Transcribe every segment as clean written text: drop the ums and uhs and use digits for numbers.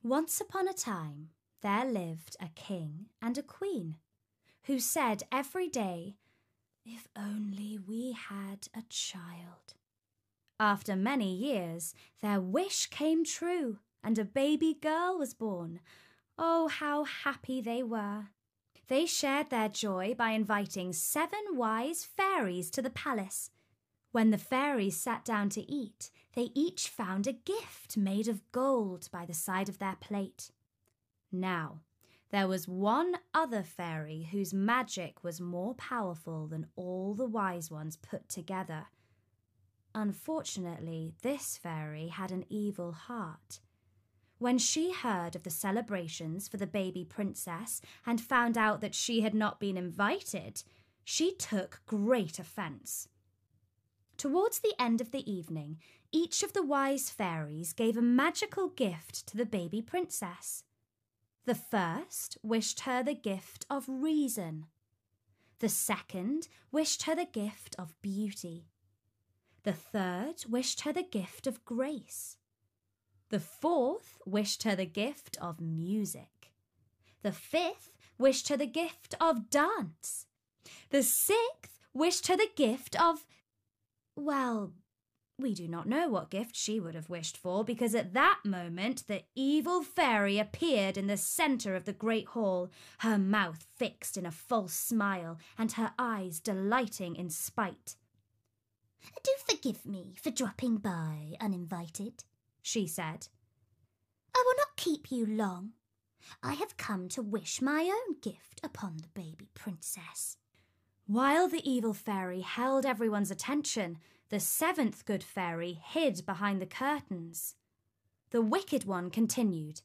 Once upon a time, there lived a king and a queen who said every day, "If only we had a child." After many years, their wish came true and a baby girl was born. Oh, how happy they were! They shared their joy by inviting 7 wise fairies to the palace. When the fairies sat down to eat, they each found a gift made of gold by the side of their plate. Now, there was one other fairy whose magic was more powerful than all the wise ones put together. Unfortunately, this fairy had an evil heart. When she heard of the celebrations for the baby princess and found out that she had not been invited, she took great offence. Towards the end of the evening, each of the wise fairies gave a magical gift to the baby princess. The first wished her the gift of reason. The second wished her the gift of beauty. The third wished her the gift of grace. The fourth wished her the gift of music. The fifth wished her the gift of dance. The sixth wished her the gift of... Well, we do not know what gift she would have wished for, because at that moment the evil fairy appeared in the centre of the great hall, her mouth fixed in a false smile and her eyes delighting in spite. "Do forgive me for dropping by uninvited," she said. "I will not keep you long. I have come to wish my own gift upon the baby princess." While the evil fairy held everyone's attention, the 7th good fairy hid behind the curtains. The wicked one continued,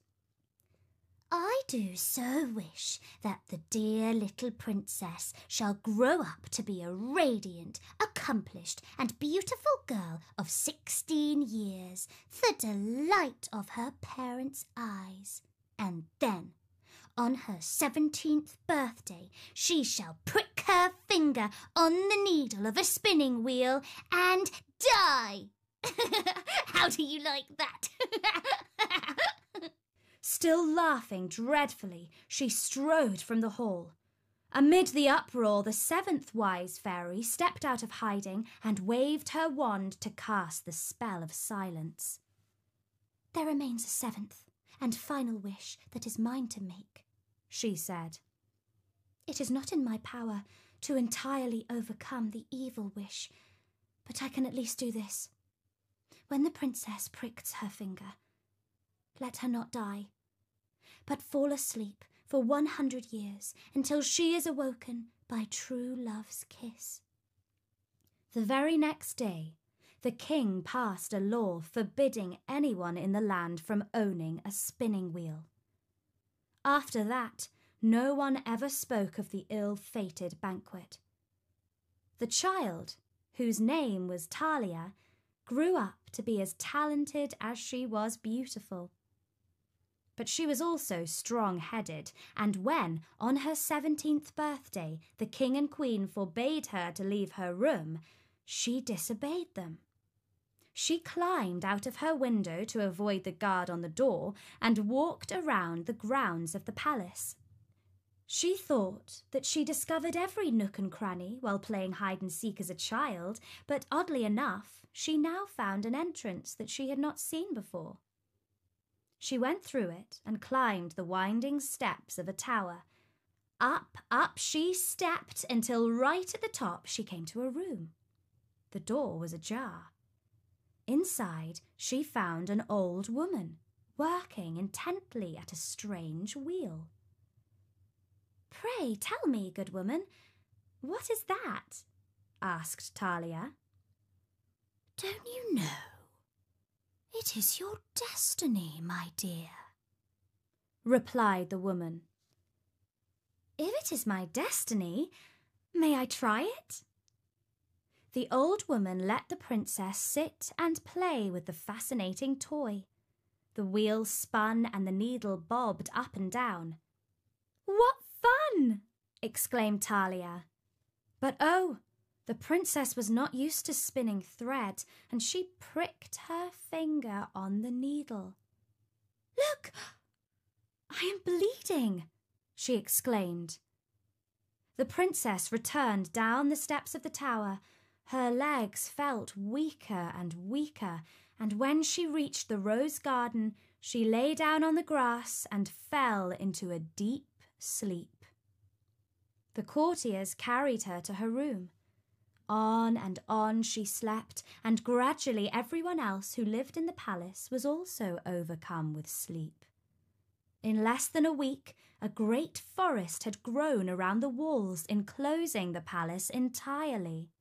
"I do so wish that the dear little princess shall grow up to be a radiant, accomplished and beautiful girl of 16 years, the delight of her parents' eyes. And then, on her 17th birthday, she shall prick her finger on the needle of a spinning wheel and die." How do you like that? Still laughing dreadfully, she strode from the hall. Amid the uproar, the 7th wise fairy stepped out of hiding and waved her wand to cast the spell of silence. "There remains a 7th and final wish that is mine to make," she said. "It is not in my power to entirely overcome the evil wish, but I can at least do this. When the princess pricks her finger, let her not die, but fall asleep for 100 years until she is awoken by true love's kiss." The very next day, the king passed a law forbidding anyone in the land from owning a spinning wheel. After that, no one ever spoke of the ill-fated banquet. The child, whose name was Talia, grew up to be as talented as she was beautiful. But she was also strong-headed, and when, on her 17th birthday, the king and queen forbade her to leave her room, she disobeyed them. She climbed out of her window to avoid the guard on the door and walked around the grounds of the palace. She thought that she discovered every nook and cranny while playing hide-and-seek as a child, but oddly enough, she now found an entrance that she had not seen before. She went through it and climbed the winding steps of a tower. Up, up she stepped until right at the top she came to a room. The door was ajar. Inside, she found an old woman working intently at a strange wheel. "Pray tell me, good woman, what is that?" asked Talia. "Don't you know? It is your destiny, my dear," replied the woman. "If it is my destiny, may I try it?" The old woman let the princess sit and play with the fascinating toy. The wheel spun and the needle bobbed up and down. "What fun!" exclaimed Talia. But oh, the princess was not used to spinning thread, and she pricked her finger on the needle. "Look! bleeding!" she exclaimed. The princess returned down the steps of the tower. Her legs felt weaker and weaker, and when she reached the rose garden, she lay down on the grass and fell into a deep sleep. The courtiers carried her to her room. On and on she slept, and gradually everyone else who lived in the palace was also overcome with sleep. In less than a week, a great forest had grown around the walls, enclosing the palace entirely.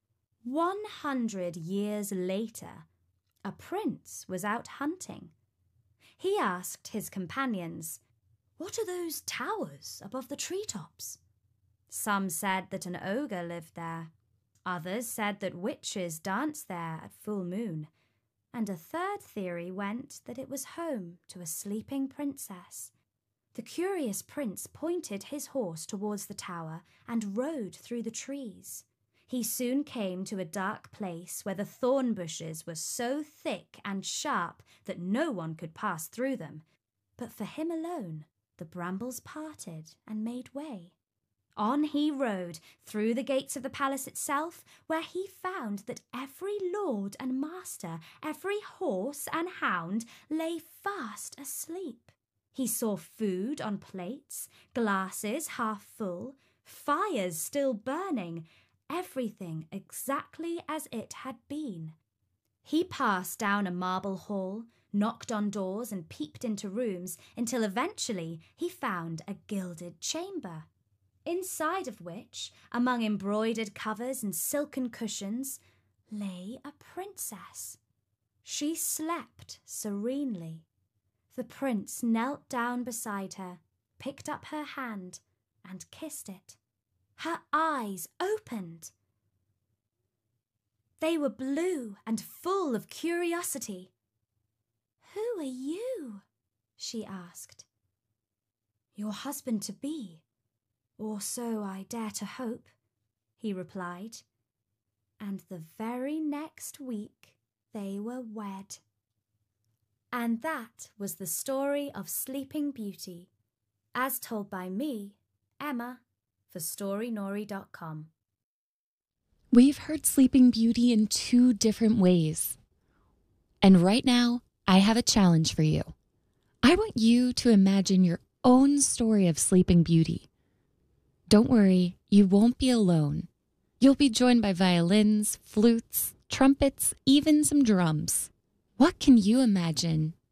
100 years later, a prince was out hunting. He asked his companions, "What are those towers above the treetops?" Some said that an ogre lived there. Others said that witches danced there at full moon. And a third theory went that it was home to a sleeping princess. The curious prince pointed his horse towards the tower and rode through the trees. He soon came to a dark place where the thorn bushes were so thick and sharp that no one could pass through them. But for him alone, the brambles parted and made way. On he rode through the gates of the palace itself, where he found that every lord and master, every horse and hound lay fast asleep. He saw food on plates, glasses half full, fires still burning, everything exactly as it had been. He passed down a marble hall, knocked on doors and peeped into rooms until eventually he found a gilded chamber, inside of which, among embroidered covers and silken cushions, lay a princess. She slept serenely. The prince knelt down beside her, picked up her hand, and kissed it. Her eyes opened. They were blue and full of curiosity. "Who are you?" she asked. "Your husband-to-be, or so I dare to hope," he replied. And the very next week they were wed. And that was the story of Sleeping Beauty, as told by me, Emma, for StoryNori.com. We've heard Sleeping Beauty in 2 different ways. And right now, I have a challenge for you. I want you to imagine your own story of Sleeping Beauty. Don't worry, you won't be alone. You'll be joined by violins, flutes, trumpets, even some drums. What can you imagine